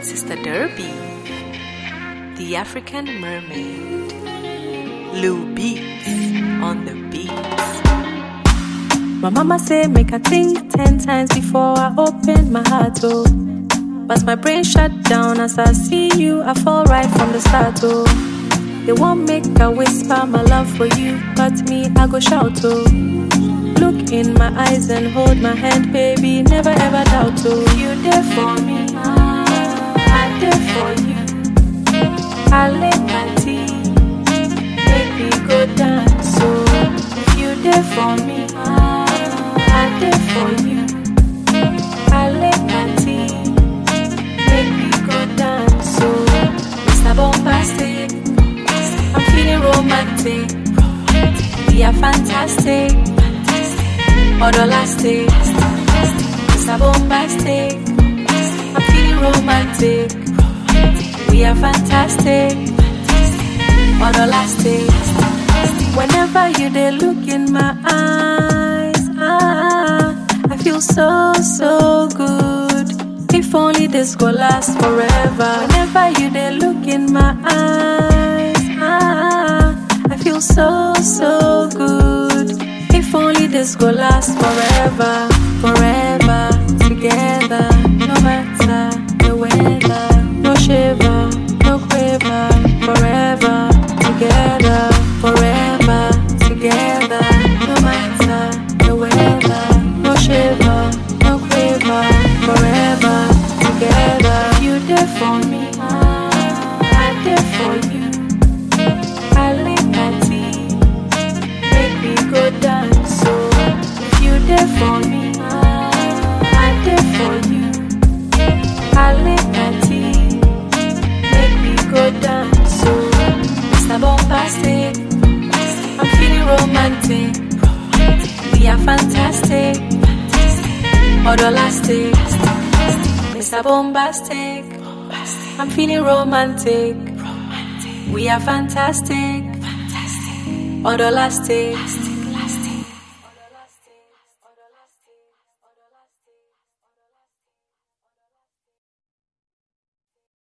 Sister Derby, the African mermaid, Lou Beats on the beats. My mama say make I think 10 times before I open my heart, oh. But my brain shut down as I see you, I fall right from the start, oh. They won't make I whisper my love for you, but me, I go shout, oh. Look in my eyes and hold my hand, baby, never ever doubt, oh. You there for me, I'm there for you. I lay my tea, make me go dance, so if you there for me, I'm there for you. I lay my tea, make me go dance, so Mr. Bombastic, I'm feeling romantic. We are fantastic, autolastic, Mr. Bombastic, I'm feeling romantic. We are fantastic, autolastic. Whenever you dey look in my eyes, I feel so, so good. If only this could last forever. Whenever you dey look in my eyes, I feel so, so good. If only this could last forever, forever, together, no matter the weather, no shiver, no quiver, forever, together, forever, together, no matter the weather, no shiver, no quiver, forever, together. You there for me, I'm there for you. I lay my tea, make me go dance, so if you there for me, I'm there for you. I lay my tea, make me go dance, so Mr. Bombastic, I'm feeling romantic. We are fantastic, autolastic, Mr. Bombastic, I'm feeling romantic. We are fantastic, autolastic.